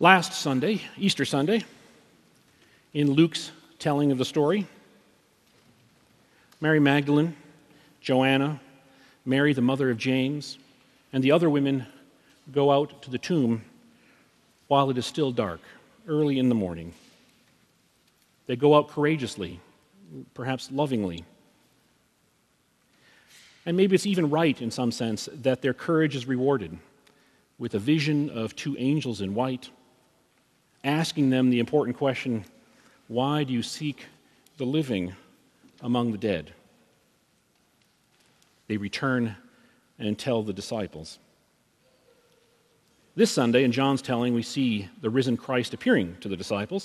Last Sunday, Easter Sunday, in Luke's telling of the story, Mary Magdalene, Joanna, Mary, the mother of James, and the other women go out to the tomb while it is still dark, early in the morning. They go out courageously, perhaps lovingly. And maybe it's even right, in some sense, that their courage is rewarded with a vision of two angels in white, asking them the important question, why do you seek the living among the dead? They return and tell the disciples. This Sunday, in John's telling, we see the risen Christ appearing to the disciples.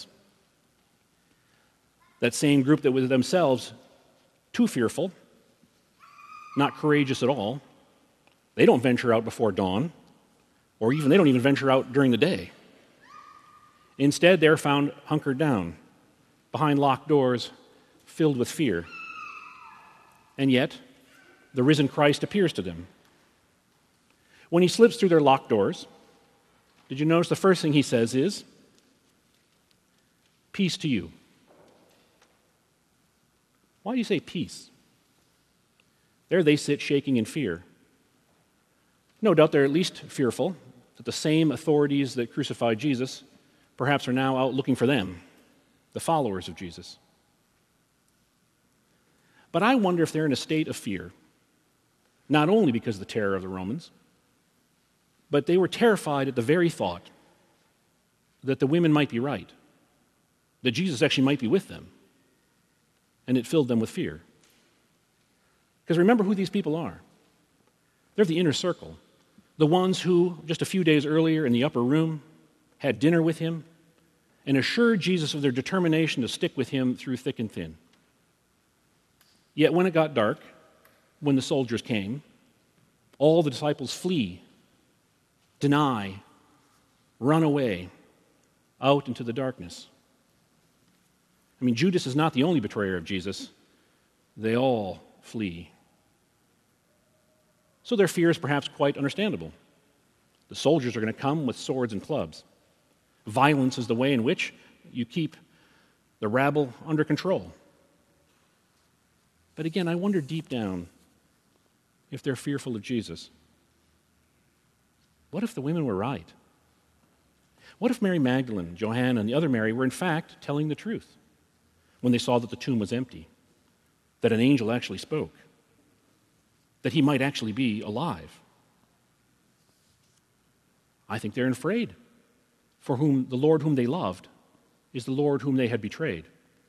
That same group that was themselves too fearful, not courageous at all. They don't venture out before dawn, or even they don't even venture out during the day. Instead, they're found hunkered down, behind locked doors, filled with fear. And yet, the risen Christ appears to them. When he slips through their locked doors, did you notice the first thing he says is, "Peace to you." Why do you say peace? There they sit shaking in fear. No doubt they're at least fearful that the same authorities that crucified Jesus perhaps are now out looking for them, the followers of Jesus. But I wonder if they're in a state of fear, not only because of the terror of the Romans, but they were terrified at the very thought that the women might be right, that Jesus actually might be with them, and it filled them with fear. Because remember who these people are. They're the inner circle, the ones who, just a few days earlier in the upper room, had dinner with him and assured Jesus of their determination to stick with him through thick and thin. Yet when it got dark, when the soldiers came, all the disciples flee, deny, run away, out into the darkness. I mean, Judas is not the only betrayer of Jesus. They all flee. So their fear is perhaps quite understandable. The soldiers are going to come with swords and clubs. Violence is the way in which you keep the rabble under control. But again, I wonder deep down if they're fearful of Jesus. What if the women were right? What if Mary Magdalene, Joanna, and the other Mary were in fact telling the truth when they saw that the tomb was empty, that an angel actually spoke, that he might actually be alive? I think they're afraid, for whom the Lord whom they loved is the Lord whom they had betrayed.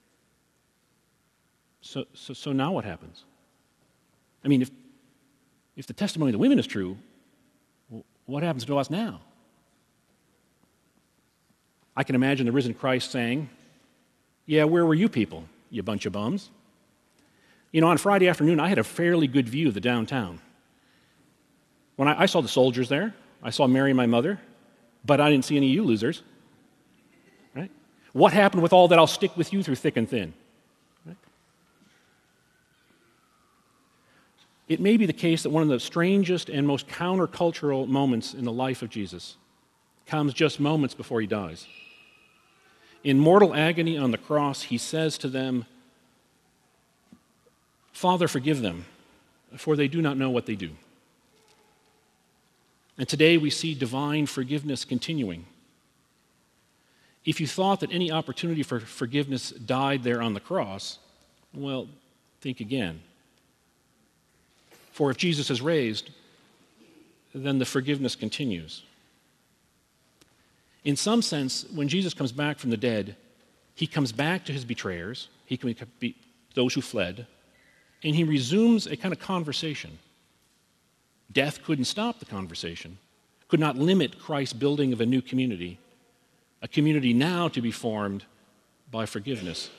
So now what happens? I mean, if the testimony of the women is true, what happens to us now? I can imagine the risen Christ saying, "Yeah, where were you people, you bunch of bums?" You know, on Friday afternoon, I had a fairly good view of the downtown. When I saw the soldiers there, I saw Mary, my mother, but I didn't see any of you losers. Right? What happened with all that "I'll stick with you through thick and thin"? Right? It may be the case that one of the strangest and most countercultural moments in the life of Jesus comes just moments before he dies. In mortal agony on the cross, he says to them, "Father, forgive them, for they do not know what they do." And today we see divine forgiveness continuing. If you thought that any opportunity for forgiveness died there on the cross, well, think again. For if Jesus is raised, then the forgiveness continues. In some sense, when Jesus comes back from the dead, he comes back to his betrayers, he can be those who fled, and he resumes a kind of conversation. Death couldn't stop the conversation, could not limit Christ's building of a new community, a community now to be formed by forgiveness.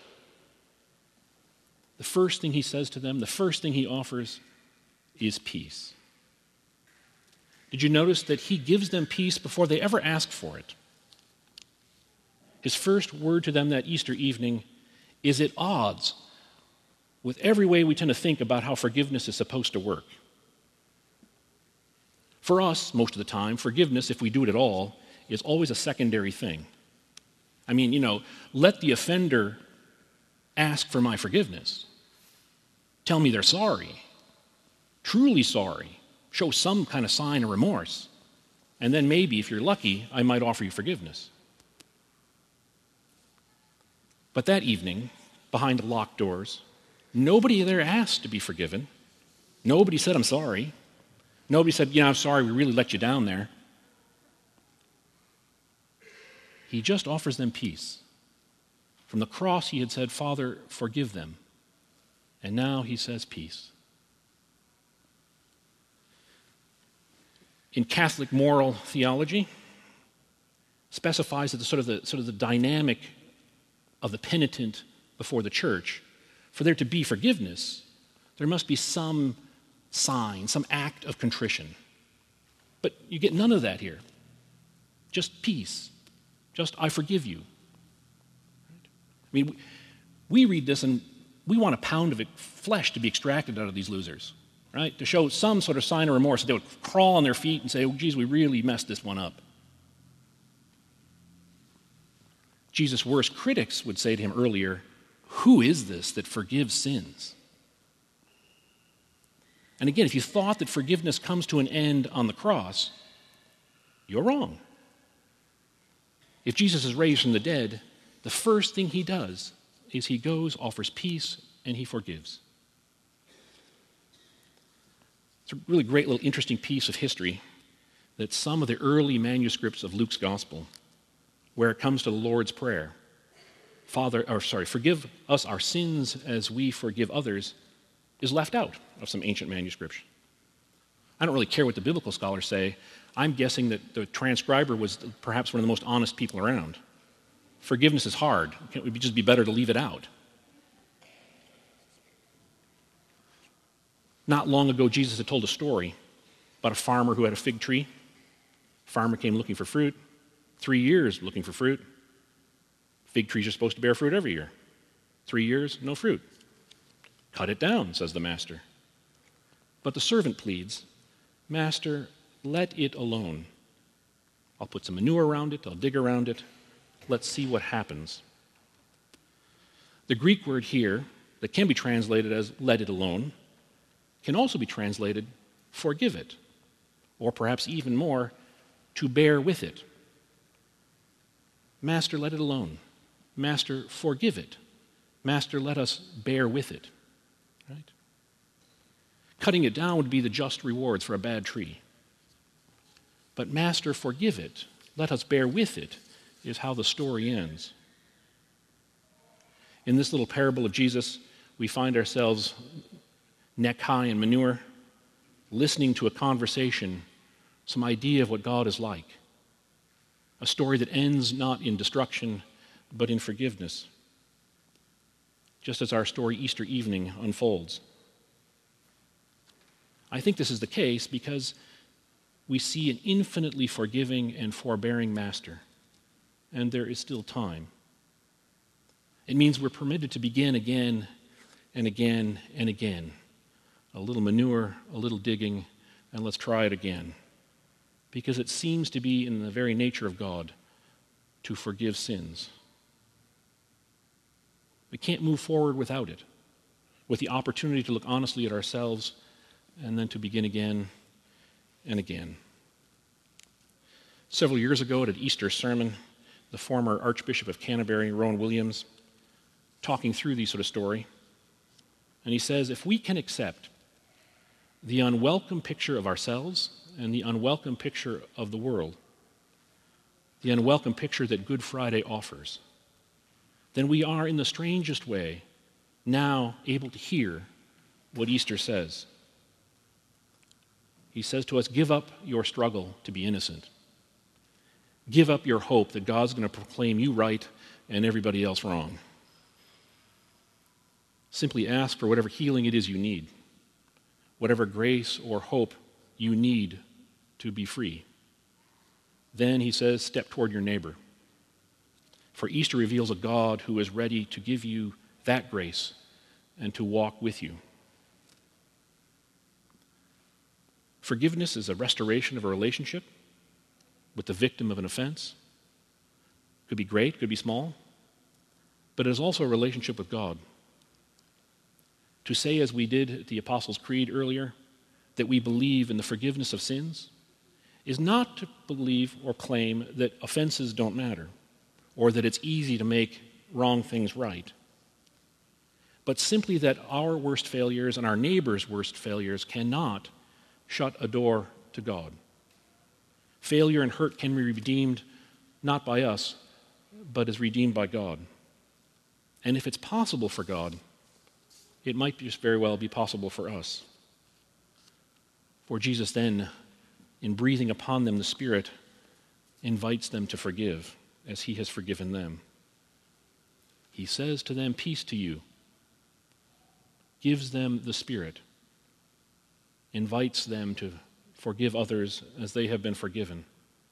The first thing he says to them, the first thing he offers is peace. Did you notice that he gives them peace before they ever ask for it? His first word to them that Easter evening is at odds with every way we tend to think about how forgiveness is supposed to work. For us, most of the time, forgiveness, if we do it at all, is always a secondary thing. I mean, let the offender ask for my forgiveness. Tell me they're sorry, truly sorry. Show some kind of sign of remorse. And then maybe, if you're lucky, I might offer you forgiveness. But that evening, behind the locked doors, nobody there asked to be forgiven. Nobody said, I'm sorry. Nobody said, I'm sorry, we really let you down there. He just offers them peace. From the cross, he had said, Father, forgive them. And now he says peace. In Catholic moral theology, specifies that the dynamic of the penitent before the church, for there to be forgiveness, there must be some sign, some act of contrition. But you get none of that here. Just peace. Just, I forgive you. I mean, we read this and we want a pound of flesh to be extracted out of these losers, right? To show some sort of sign of remorse, that they would crawl on their feet and say, oh, geez, we really messed this one up. Jesus' worst critics would say to him earlier, who is this that forgives sins? And again, if you thought that forgiveness comes to an end on the cross, you're wrong. If Jesus is raised from the dead, the first thing he does is he goes, offers peace, and he forgives. It's a really great little interesting piece of history that some of the early manuscripts of Luke's gospel, where it comes to the Lord's Prayer, forgive us our sins as we forgive others, is left out of some ancient manuscripts. I don't really care what the biblical scholars say. I'm guessing that the transcriber was perhaps one of the most honest people around. Forgiveness is hard. It would just be better to leave it out. Not long ago, Jesus had told a story about a farmer who had a fig tree. Farmer came looking for fruit. 3 years looking for fruit. Fig trees are supposed to bear fruit every year. 3 years, no fruit. Cut it down, says the master. But the servant pleads, Master, let it alone. I'll put some manure around it. I'll dig around it. Let's see what happens. The Greek word here, that can be translated as let it alone, can also be translated forgive it, or perhaps even more, to bear with it. Master, let it alone. Master, forgive it. Master, let us bear with it. Right? Cutting it down would be the just rewards for a bad tree. But Master, forgive it. Let us bear with it is how the story ends. In this little parable of Jesus, we find ourselves neck high in manure, listening to a conversation, some idea of what God is like. A story that ends not in destruction, but in forgiveness. Just as our story Easter evening unfolds. I think this is the case because we see an infinitely forgiving and forbearing master, and there is still time. It means we're permitted to begin again and again and again. A little manure, a little digging, and let's try it again. Because it seems to be in the very nature of God to forgive sins. We can't move forward without it, with the opportunity to look honestly at ourselves and then to begin again and again. Several years ago at an Easter sermon, the former Archbishop of Canterbury, Rowan Williams, talking through this sort of story, and he says, if we can accept the unwelcome picture of ourselves and the unwelcome picture of the world, the unwelcome picture that Good Friday offers, then we are in the strangest way now able to hear what Easter says. He says to us, give up your struggle to be innocent. Give up your hope that God's going to proclaim you right and everybody else wrong. Simply ask for whatever healing it is you need, whatever grace or hope you need to be free. Then, he says, step toward your neighbor. For Easter reveals a God who is ready to give you that grace and to walk with you. Forgiveness is a restoration of a relationship. with the victim of an offense. Could be great, could be small, but it is also a relationship with God. To say, as we did at the Apostles' Creed earlier, that we believe in the forgiveness of sins is not to believe or claim that offenses don't matter or that it's easy to make wrong things right, but simply that our worst failures and our neighbor's worst failures cannot shut a door to God. Failure and hurt can be redeemed not by us, but is redeemed by God. And if it's possible for God, it might just very well be possible for us. For Jesus then, in breathing upon them the Spirit, invites them to forgive as he has forgiven them. He says to them, "Peace to you," gives them the Spirit, invites them to forgive others as they have been forgiven.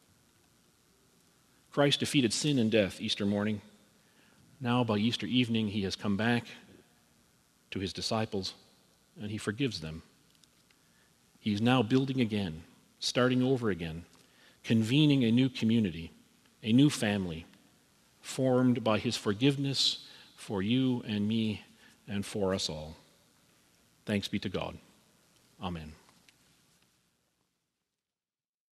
Christ defeated sin and death Easter morning. Now by Easter evening he has come back to his disciples and he forgives them. He's now building again, starting over again, convening a new community, a new family, formed by his forgiveness for you and me and for us all. Thanks be to God. Amen.